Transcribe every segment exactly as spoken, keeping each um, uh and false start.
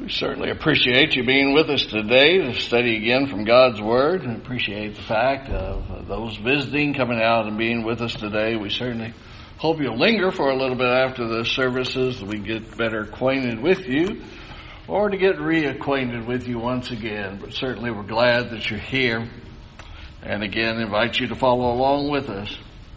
We certainly appreciate you being with us today to study again from God's Word, and appreciate the fact of those visiting coming out and being with us today. We certainly hope you'll linger for a little bit after the services, that we get better acquainted with you, or to get reacquainted with you once again. But certainly we're glad that you're here, and again invite you to follow along with us.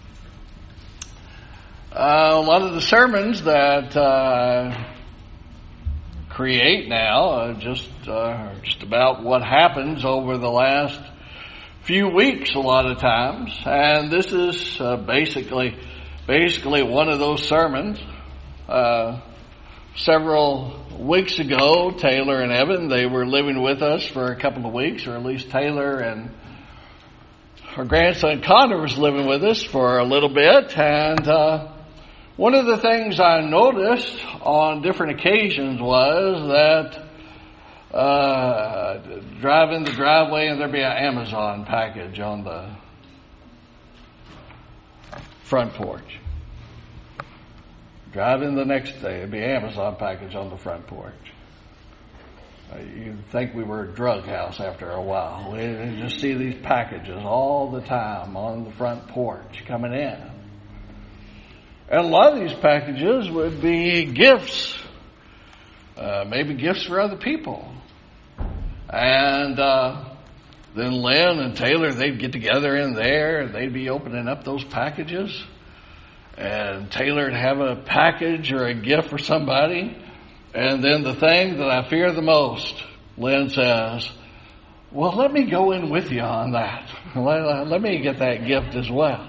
Uh, a lot of the sermons that uh, create now uh, just uh, just about what happens over the last few weeks a lot of times, and this is uh, basically basically one of those sermons. Uh, several weeks ago, Taylor and Evan, they were living with us for a couple of weeks, or at least Taylor and her grandson Connor was living with us for a little bit, and uh, one of the things I noticed on different occasions was that uh, drive in the driveway and there'd be an Amazon package on the front porch. Drive in the next day, there'd be an Amazon package on the front porch. Uh, you'd think we were a drug house after a while. We just see these packages all the time on the front porch coming in. And a lot of these packages would be gifts, uh, maybe gifts for other people. And uh, then Lynn and Taylor, they'd get together in there, and they'd be opening up those packages. And Taylor would have a package or a gift for somebody. And then the thing that I fear the most, Lynn says, well, let me go in with you on that. Let, let me get that gift as well.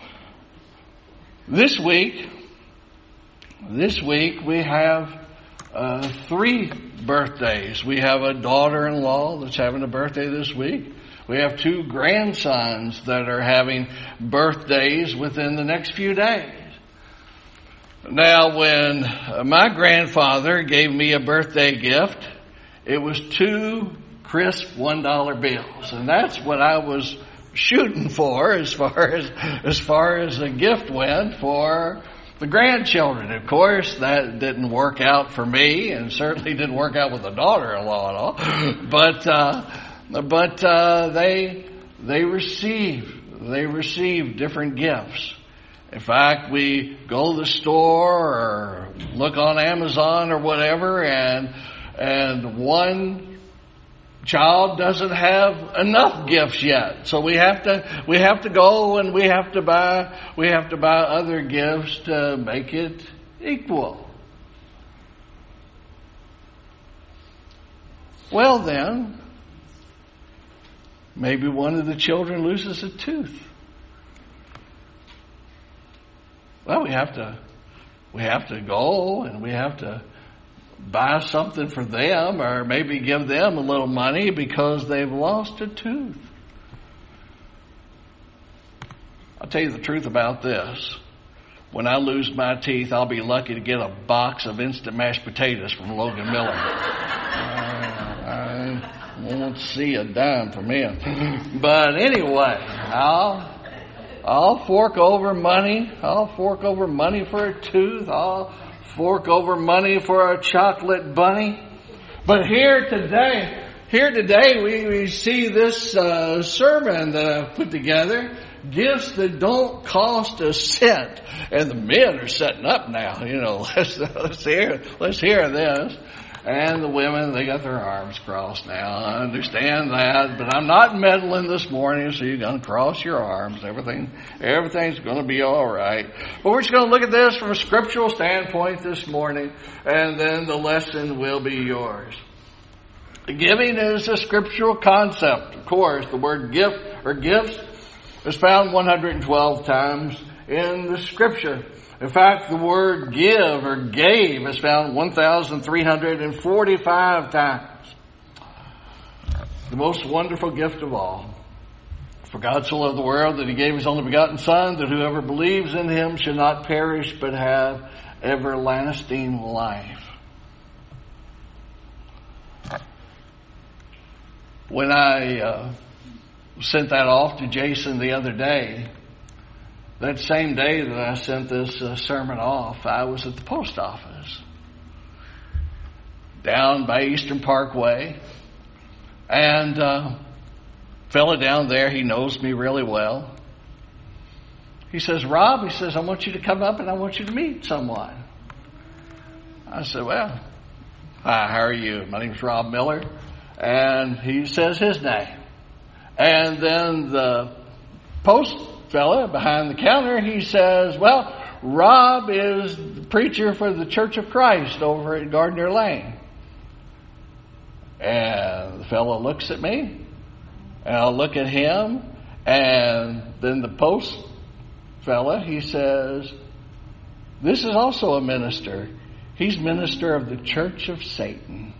This week, this week we have uh, three birthdays. We have a daughter-in-law that's having a birthday this week. We have two grandsons that are having birthdays within the next few days. Now, when my grandfather gave me a birthday gift, it was two crisp one dollar bills, and that's what I was shooting for as far as as far as a gift went for the grandchildren. Of course, that didn't work out for me, and certainly didn't work out with the daughter-in-law at all. But uh, but uh, they they receive they receive different gifts. In fact, we go to the store or look on Amazon or whatever, and and one child doesn't have enough gifts yet, so we have to we have to go and we have to buy we have to buy other gifts to make it equal. Well, then, maybe one of the children loses a tooth. Well, we have to we have to go and we have to buy something for them, or maybe give them a little money because they've lost a tooth. I'll tell you the truth about this. When I lose my teeth, I'll be lucky to get a box of instant mashed potatoes from Logan Miller. I, I won't see a dime from him. But anyway, I'll I'll fork over money. I'll fork over money for a tooth. I'll fork over money for a chocolate bunny. But here today, here today we, we see this uh, sermon that I've put together, gifts that don't cost a cent. And the men are setting up now, you know, let's, let's hear, let's hear this. And the women, they got their arms crossed now. I understand that, but I'm not meddling this morning, so you're going to cross your arms. Everything, everything's going to be all right. But we're just going to look at this from a scriptural standpoint this morning, and then the lesson will be yours. Giving is a scriptural concept. Of course, the word gift or gifts is found one hundred twelve times in the scripture. In fact, the word give or gave is found one thousand three hundred forty-five times. The most wonderful gift of all. For God so loved the world that he gave his only begotten Son, that whoever believes in him should not perish but have everlasting life. When I uh, sent that off to Jason the other day, that same day that I sent this uh, sermon off, I was at the post office. down by Eastern Parkway. And uh, fella down there, he knows me really well. He says, Rob, he says, I want you to come up and I want you to meet someone. I said, well, hi, how are you? My name's Rob Miller. And he says his name. And then the post fella behind the counter, he says, well, Rob is the preacher for the Church of Christ over at Gardner Lane. And the fellow looks at me, and I'll look at him, and then the post fella, he says, this is also a minister. He's minister of the Church of Satan.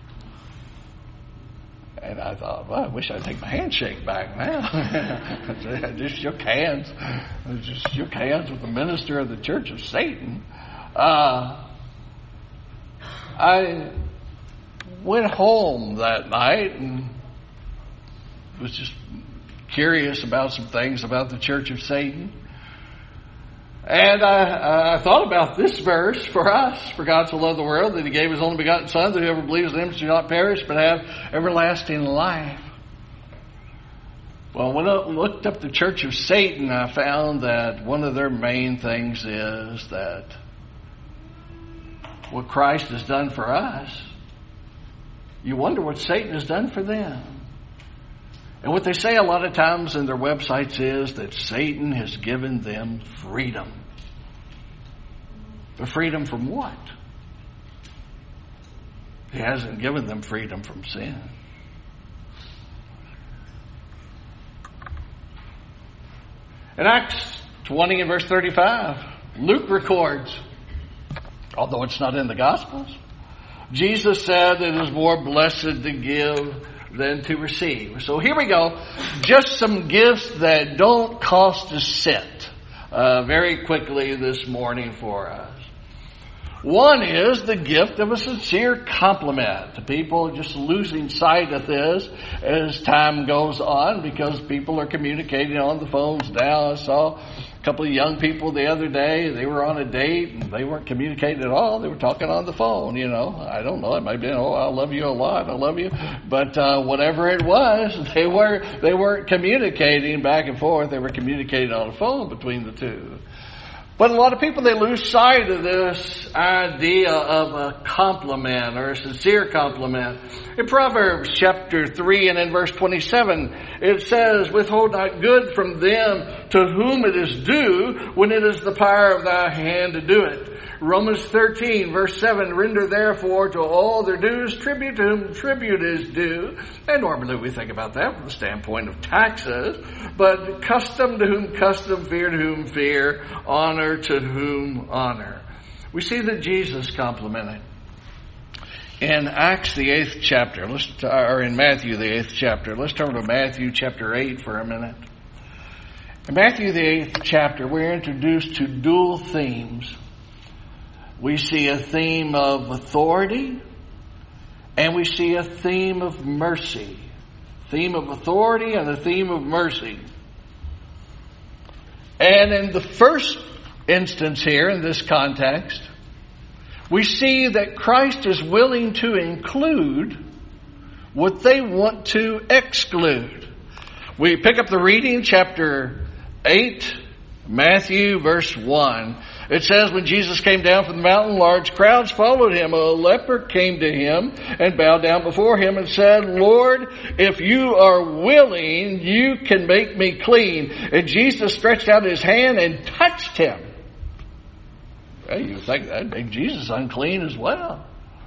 And I thought, well, I wish I'd take my handshake back now. I just shook hands. I just shook hands with the minister of the Church of Satan. Uh, I went home that night and was just curious about some things about the Church of Satan. And I, I thought about this verse for us. For God so loved the world that he gave his only begotten Son, that whoever believes in him shall not perish but have everlasting life. Well, when I looked up the Church of Satan, I found that one of their main things is that what Christ has done for us, you wonder what Satan has done for them. And what they say a lot of times in their websites is that Satan has given them freedom. But freedom from what? He hasn't given them freedom from sin. In Acts twenty and verse thirty-five, Luke records, although it's not in the Gospels, Jesus said it is more blessed to give than to receive. So here we go. Just some gifts that don't cost a cent uh, very quickly this morning for us. One is the gift of a sincere compliment. People are just losing sight of this as time goes on because people are communicating on the phones now. I saw a couple of young people the other day. They were on a date and they weren't communicating at all. They were talking on the phone, you know. I don't know. It might have been, oh, I love you a lot. I love you. But uh, whatever it was, they, were, they weren't communicating back and forth. They were communicating on the phone between the two. But a lot of people, they lose sight of this idea of a compliment or a sincere compliment. In Proverbs chapter three and in verse twenty-seven, it says, withhold not good from them to whom it is due when it is the power of thy hand to do it. Romans thirteen verse seven, render therefore to all their dues tribute to whom tribute is due. And normally we think about that from the standpoint of taxes. But custom to whom custom, fear to whom fear, honor to whom honor. We see that Jesus complimented. In Acts the eighth chapter, let's or in Matthew the eighth chapter, let's turn to Matthew chapter eight for a minute. In Matthew the eighth chapter, we're introduced to dual themes. We see a theme of authority, and we see a theme of mercy. Theme of authority and a theme of mercy. And in the first instance here, in this context, we see that Christ is willing to include what they want to exclude. We pick up the reading, chapter eight, Matthew, verse one. It says, when Jesus came down from the mountain, large crowds followed him. A leper came to him and bowed down before him and said, Lord, if you are willing, you can make me clean. And Jesus stretched out his hand and touched him. Well, you think that'd make Jesus unclean as well.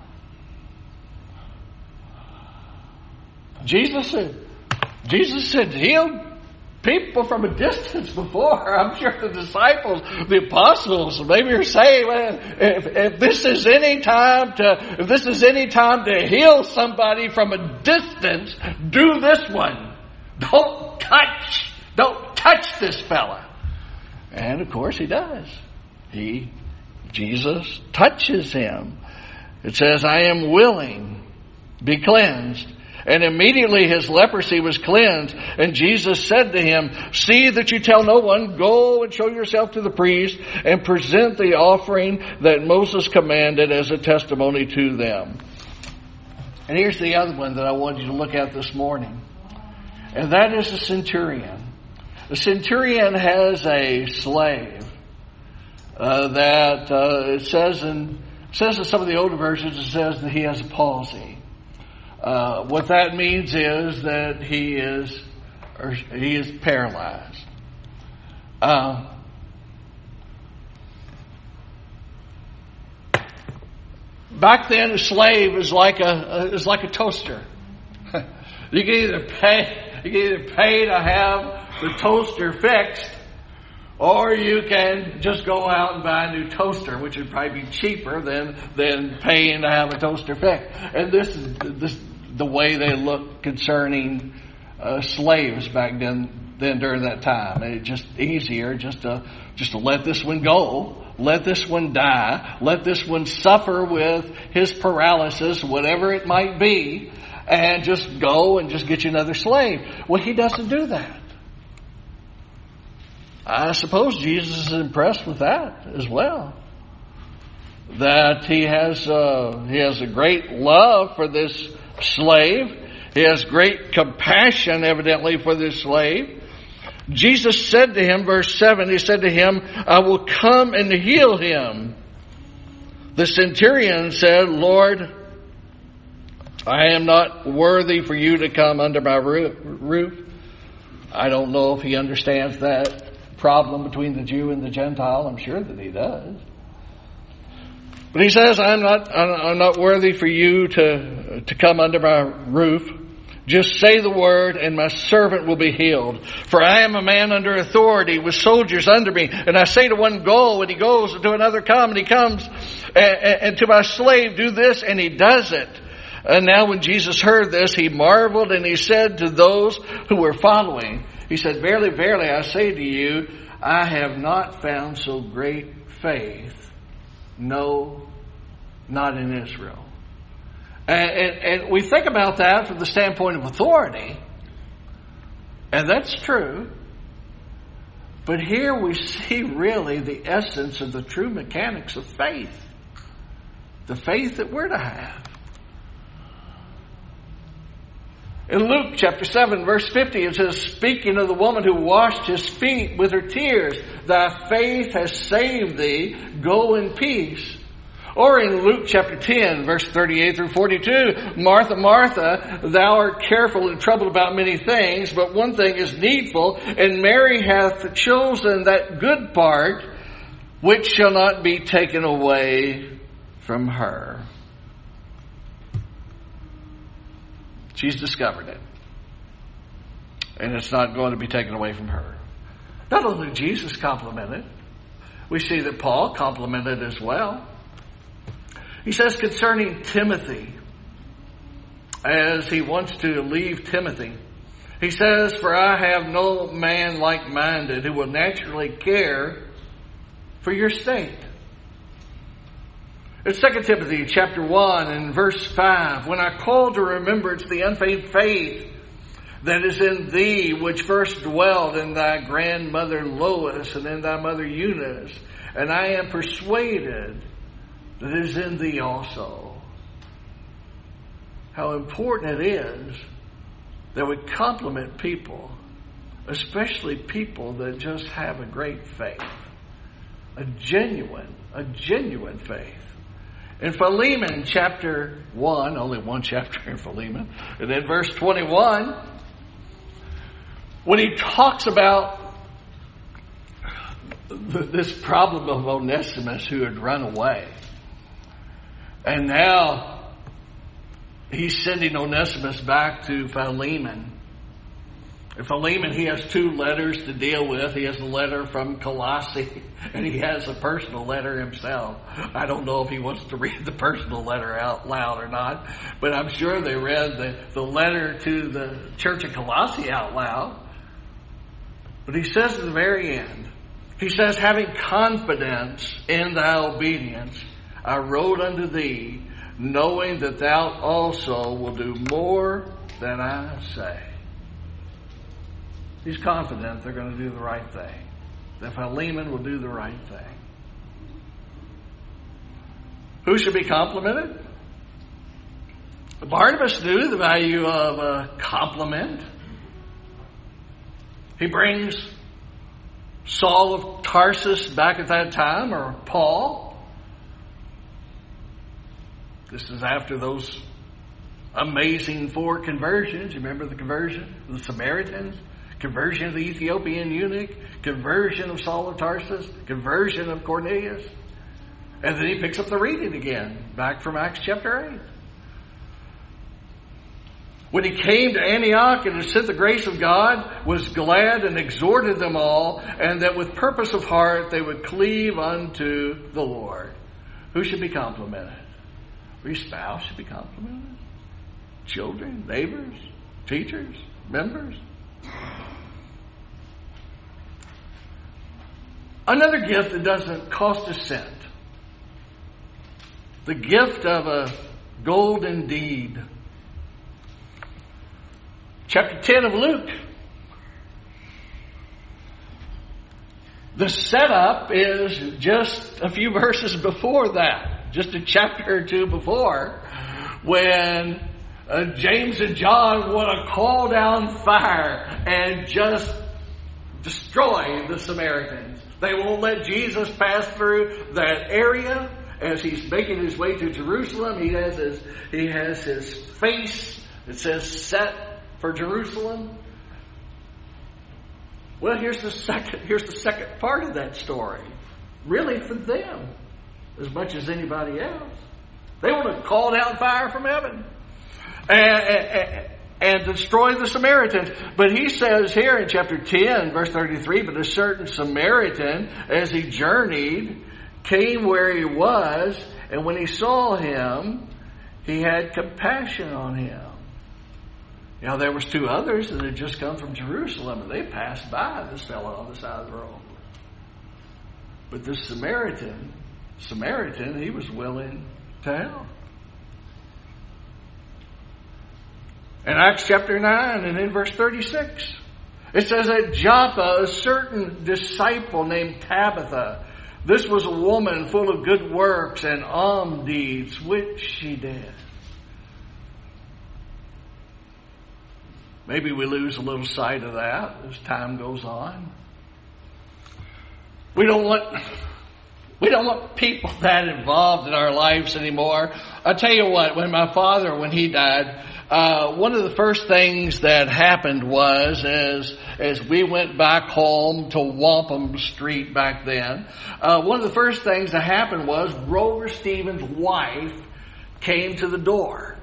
Jesus said, Jesus said, healed people from a distance before. I'm sure the disciples, the apostles, maybe are saying, well, if, if this is any time to, if this is any time to heal somebody from a distance, do this one. Don't touch, don't touch this fella. And of course he does. He, Jesus touches him. It says, I am willing, be cleansed. And immediately his leprosy was cleansed. And Jesus said to him, see that you tell no one. Go and show yourself to the priest and present the offering that Moses commanded as a testimony to them. And here's the other one that I want you to look at this morning. And that is a centurion. The centurion has a slave uh, that uh, it says in it says in some of the older versions, it says that he has a palsy. Uh, what that means is that he is or he is paralyzed. Uh, back then, a slave is like a is like a toaster. You can either pay you can either pay to have the toaster fixed, or you can just go out and buy a new toaster, which would probably be cheaper than than paying to have a toaster fixed. And this is this the way they looked concerning uh, slaves back then. Then during that time, it's just easier just to just to let this one go, let this one die, let this one suffer with his paralysis, whatever it might be, and just go and just get you another slave. Well, he doesn't do that. I suppose Jesus is impressed with that as well. That he has uh, he has a great love for this slave. He has great compassion, evidently, for this slave. Jesus said to him, verse seven, he said to him, I will come and heal him. The centurion said, Lord, I am not worthy for you to come under my roof. I don't know if he understands that problem between the Jew and the Gentile. I'm sure that he does. But he says, I'm not, I'm not worthy for you to, to come under my roof. Just say the word and my servant will be healed. For I am a man under authority with soldiers under me. And I say to one, go, and he goes, and to another, come, and he comes. And, and to my slave, do this, and he does it. And now when Jesus heard this, he marveled, and he said to those who were following, he said, verily, verily, I say to you, I have not found so great faith, no, not in Israel. And, and, and we think about that from the standpoint of authority, and that's true. But here we see really the essence of the true mechanics of faith. The faith that we're to have. In Luke chapter seven, verse fifty, it says, speaking of the woman who washed his feet with her tears, thy faith has saved thee, go in peace. Or in Luke chapter ten, verse thirty-eight through forty-two, Martha, Martha, thou art careful and troubled about many things, but one thing is needful, and Mary hath chosen that good part, which shall not be taken away from her. She's discovered it. And it's not going to be taken away from her. Not only did Jesus compliment it, we see that Paul complimented it as well. He says concerning Timothy, as he wants to leave Timothy, he says, for I have no man like-minded who will naturally care for your state. In Second Timothy chapter one and verse five, when I call to remembrance the unfeigned faith that is in thee, which first dwelled in thy grandmother Lois and in thy mother Eunice, and I am persuaded that it is in thee also. How important it is that we compliment people, especially people that just have a great faith, a genuine, a genuine faith. In Philemon chapter one, only one chapter in Philemon, and in verse twenty-one, when he talks about this problem of Onesimus who had run away, and now he's sending Onesimus back to Philemon. In Philemon, he has two letters to deal with. He has a letter from Colossae, and he has a personal letter himself. I don't know if he wants to read the personal letter out loud or not, but I'm sure they read the, the letter to the church of Colossae out loud. But he says at the very end, he says, having confidence in thy obedience, I wrote unto thee, knowing that thou also will do more than I say. He's confident they're going to do the right thing. That Philemon will do the right thing. Who should be complimented? Barnabas knew the value of a compliment. He brings Saul of Tarsus back at that time, or Paul. This is after those amazing four conversions. You remember the conversion of the Samaritans? Conversion of the Ethiopian eunuch? Conversion of Saul of Tarsus? Conversion of Cornelius? And then he picks up the reading again, back from Acts chapter eight. When he came to Antioch and had sent the grace of God, was glad and exhorted them all, and that with purpose of heart they would cleave unto the Lord. Who should be complimented? Your spouse should be complimented. Children, neighbors, teachers, members. Another gift that doesn't cost a cent. The gift of a golden deed. Chapter ten of Luke. The setup is just a few verses before that. Just a chapter or two before. When uh, James and John want to call down fire and just destroy the Samaritans. They won't let Jesus pass through that area. As he's making his way to Jerusalem, he has his, he has his face, it says, set for Jerusalem. Well, here's the second, here's the second part of that story. Really for them, as much as anybody else. They want to call down fire from heaven and, and, and destroy the Samaritans. But he says here in chapter ten, verse thirty-three, but a certain Samaritan, as he journeyed, came where he was, and when he saw him, he had compassion on him. Now, there was two others that had just come from Jerusalem, and they passed by this fellow on the side of the road. But this Samaritan, Samaritan, he was willing to help. In Acts chapter nine and in verse thirty-six, it says at Joppa, a certain disciple named Tabitha, this was a woman full of good works and alms deeds, which she did. Maybe we lose a little sight of that as time goes on. We don't want, we don't want people that involved in our lives anymore. I'll tell you what, when my father, when he died, uh, one of the first things that happened was, as, as we went back home to Wampum Street back then, uh, one of the first things that happened was Rover Stevens' wife came to the door.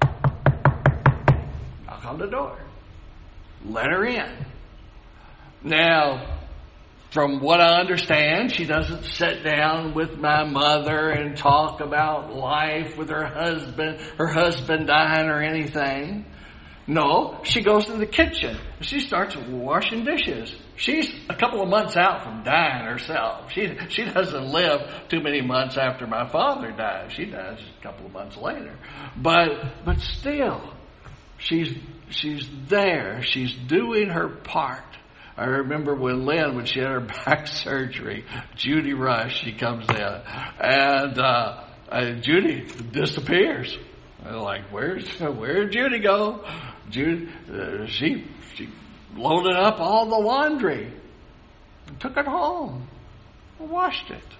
Knock on the door. Let her in. Now, from what I understand, she doesn't sit down with my mother and talk about life with her husband, her husband dying or anything. No, she goes to the kitchen. She starts washing dishes. She's a couple of months out from dying herself. She she doesn't live too many months after my father died. She dies a couple of months later. But but still, she's she's there. She's doing her part. I remember when Lynn, when she had her back surgery, Judy Rush, she comes in, and uh, uh, Judy disappears. I'm like, where's where did Judy go? Judy, uh, she she loaded up all the laundry and took it home, and washed it.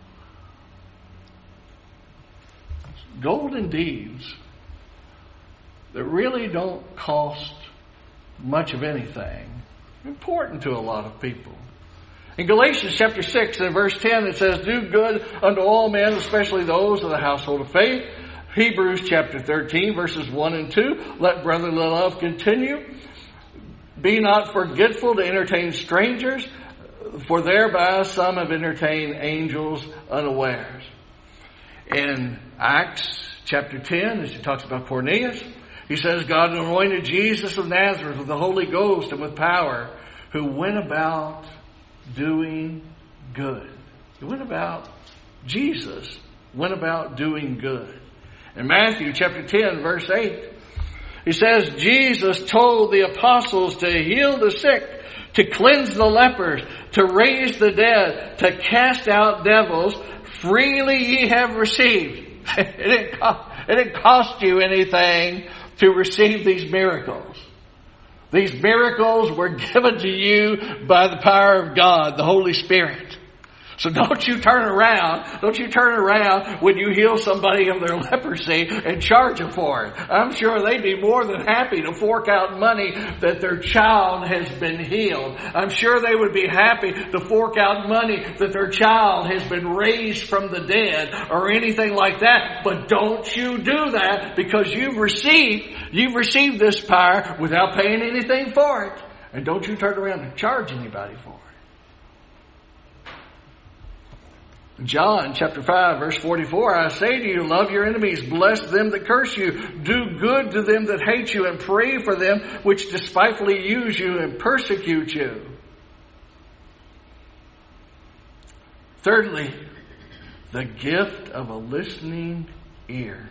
Golden deeds that really don't cost much of anything. Important to a lot of people. In Galatians chapter six and verse ten, it says, do good unto all men, especially those of the household of faith. Hebrews chapter thirteen, verses one and two, let brotherly love continue. Be not forgetful to entertain strangers, for thereby some have entertained angels unawares. In Acts chapter ten, as he talks about Cornelius, he says, God anointed Jesus of Nazareth with the Holy Ghost and with power, who went about doing good. He went about, Jesus went about doing good. In Matthew chapter ten, verse eight, he says, Jesus told the apostles to heal the sick, to cleanse the lepers, to raise the dead, to cast out devils. Freely ye have received. It didn't cost, It didn't cost you anything to receive these miracles. These miracles were given to you by the power of God, the Holy Spirit. So don't you turn around, don't you turn around when you heal somebody of their leprosy and charge them for it. I'm sure they'd be more than happy to fork out money that their child has been healed. I'm sure they would be happy to fork out money that their child has been raised from the dead or anything like that. But don't you do that, because you've received, you've received this power without paying anything for it. And don't you turn around and charge anybody for it. John chapter five verse forty-four, I say to you, love your enemies, bless them that curse you, do good to them that hate you, and pray for them which despitefully use you and persecute you. Thirdly, the gift of a listening ear.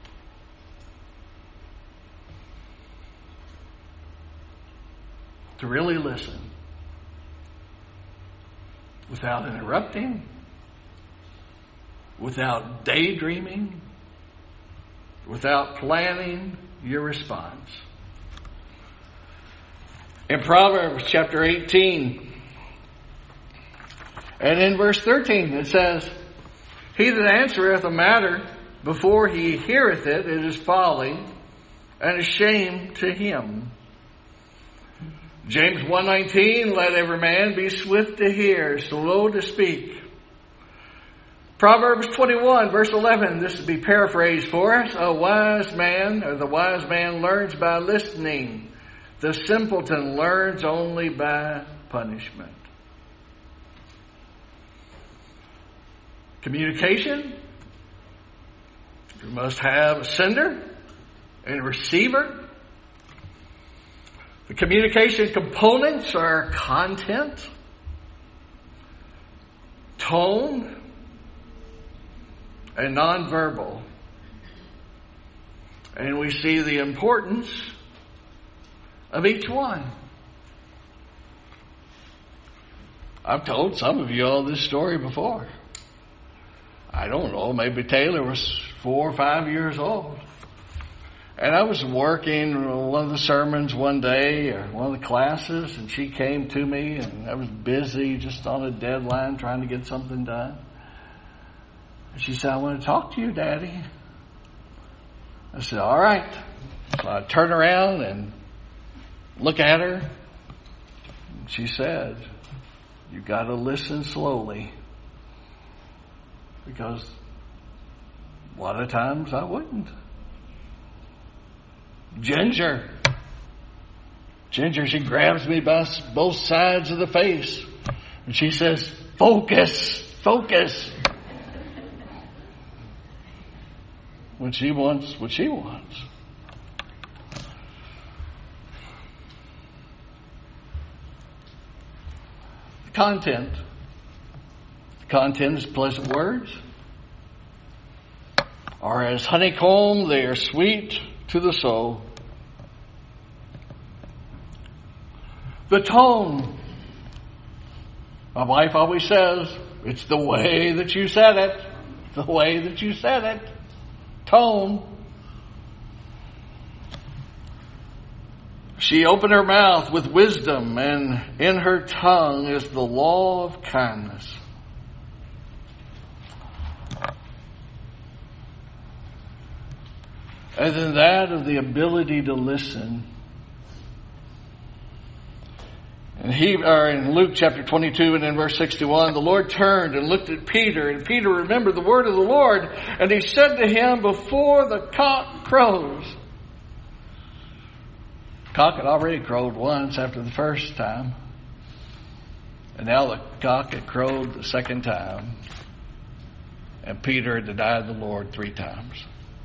To really listen without interrupting, without daydreaming, without planning your response. In Proverbs chapter eighteen and in verse thirteen it says, he that answereth a matter before he heareth it, it is folly and a shame to him. James one nineteen, let every man be swift to hear, slow to speak. Proverbs twenty-one, verse eleven, this will be paraphrased for us. A wise man, or the wise man, learns by listening. The simpleton learns only by punishment. Communication. You must have a sender and a receiver. The communication components are content, tone, and nonverbal. And we see the importance of each one. I've told some of you all this story before. I don't know, maybe Taylor was four or five years old. And I was working one of the sermons one day, or one of the classes, and she came to me, and I was busy, just on a deadline, trying to get something done. She said, I want to talk to you, Daddy. I said, all right. So I turned around and looked at her. And she said, you got to listen slowly. Because a lot of times I wouldn't. Ginger. Ginger, she grabs me by both sides of the face. And she says, focus, focus. When she wants what she wants. The content. The content is pleasant words. Or as honeycomb, they are sweet to the soul. The tone. My wife always says, it's the way that you said it. The way that you said it. Tone. She opened her mouth with wisdom, and in her tongue is the law of kindness. And then that of the ability to listen. And he, or in Luke chapter twenty-two and in verse sixty-one, the Lord turned and looked at Peter, and Peter remembered the word of the Lord, and he said to him, before the cock crows. Cock had already crowed once after the first time, and now the cock had crowed the second time, and Peter had denied the Lord three times.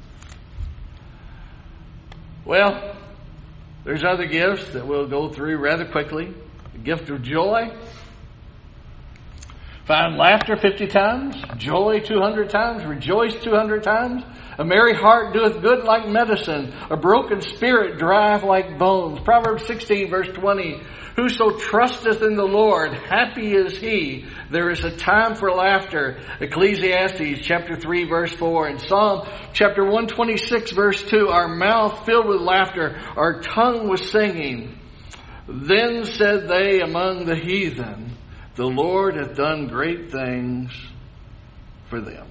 Well, there's other gifts that we'll go through rather quickly. The gift of joy. Find laughter fifty times, joy two hundred times, rejoice two hundred times. A merry heart doeth good like medicine. A broken spirit drieth like bones. Proverbs sixteen verse twenty. Whoso trusteth in the Lord, happy is he. There is a time for laughter. Ecclesiastes chapter three verse four. And Psalm chapter one twenty-six verse two. Our mouth filled with laughter, our tongue with singing. Then said they among the heathen, the Lord hath done great things for them.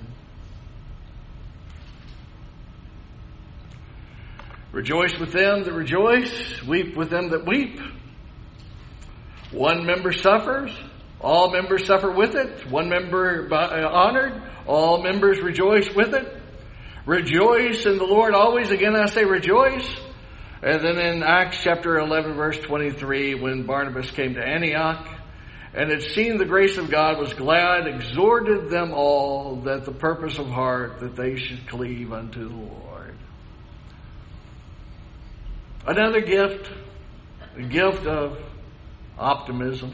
Rejoice with them that rejoice, weep with them that weep. One member suffers, all members suffer with it. One member honored, all members rejoice with it. Rejoice in the Lord always. Again, I say rejoice. And then in Acts chapter eleven, verse twenty-three, when Barnabas came to Antioch and had seen the grace of God, was glad, exhorted them all that the purpose of heart that they should cleave unto the Lord. Another gift, a gift of optimism.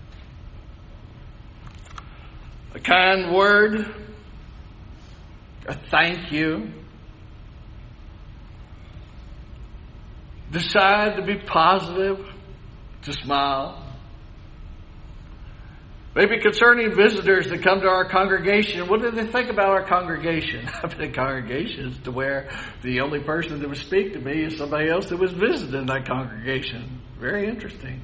A kind word, a thank you. Decide to be positive, to smile. Maybe concerning visitors that come to our congregation, what do they think about our congregation? I've been in congregations to where the only person that would speak to me is somebody else that was visiting that congregation. Very interesting.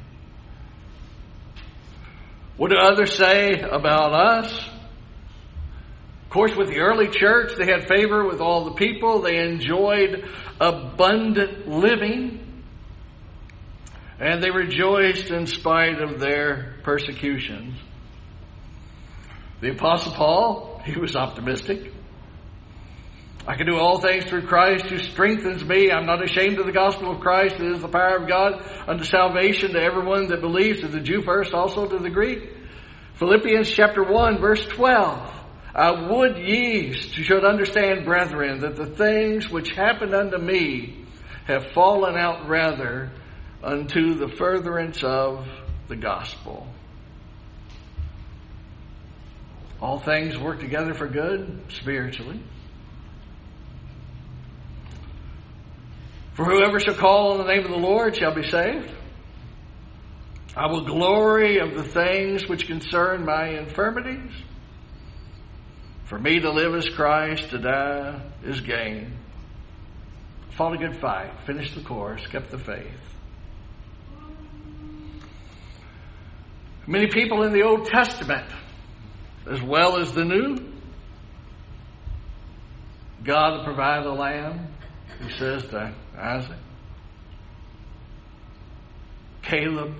What do others say about us? Of course, with the early church, they had favor with all the people. They enjoyed abundant living. And they rejoiced in spite of their persecutions. The Apostle Paul, he was optimistic. I can do all things through Christ who strengthens me. I'm not ashamed of the gospel of Christ. It is the power of God unto salvation to everyone that believes, to the Jew first, also to the Greek. Philippians chapter one, verse twelve. I would ye should understand, brethren, that the things which happened unto me have fallen out rather unto the furtherance of the gospel. All things work together for good, spiritually. For whoever shall call on the name of the Lord shall be saved. I will glory of the things which concern my infirmities. For me to live is Christ, to die is gain. Fought a good fight, finished the course, kept the faith. Many people in the Old Testament, as well as the New, God will provide a lamb, he says to Isaac. Caleb,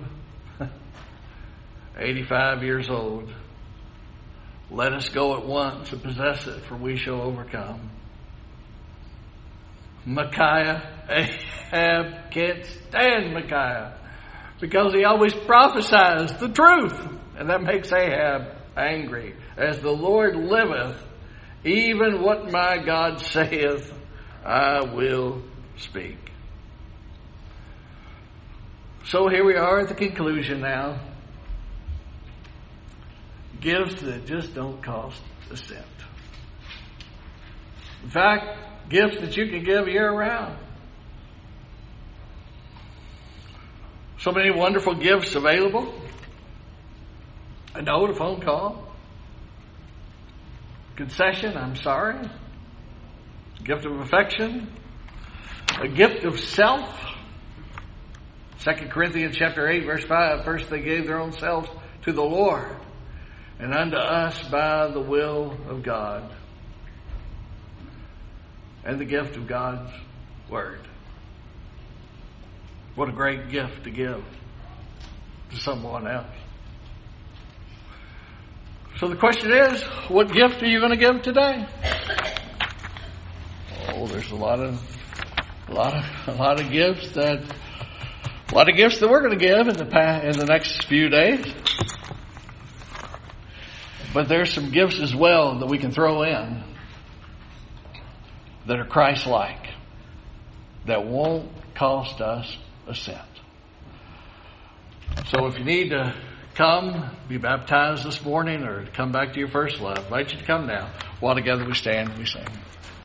eighty-five years old. Let us go at once and possess it, for we shall overcome. Micaiah, Ahab can't stand Micaiah because he always prophesies the truth. And that makes Ahab angry. As the Lord liveth, even what my God saith, I will speak. So here we are at the conclusion now. Gifts that just don't cost a cent. In fact, gifts that you can give year round. So many wonderful gifts available. A note, a phone call. Concession, I'm sorry. A gift of affection. A gift of self. Second Corinthians chapter eight, verse five. First they gave their own selves to the Lord, and unto us by the will of God. And the gift of God's Word. What a great gift to give to someone else. So the question is, what gift are you going to give today? Oh, there's a lot of, a lot of, a lot of gifts that, a lot of gifts that we're going to give in the past, in the next few days. But there's some gifts as well that we can throw in that are Christ-like, that won't cost us a cent. So if you need to come, be baptized this morning, or come back to your first love, I invite you to come now. While together we stand and we sing.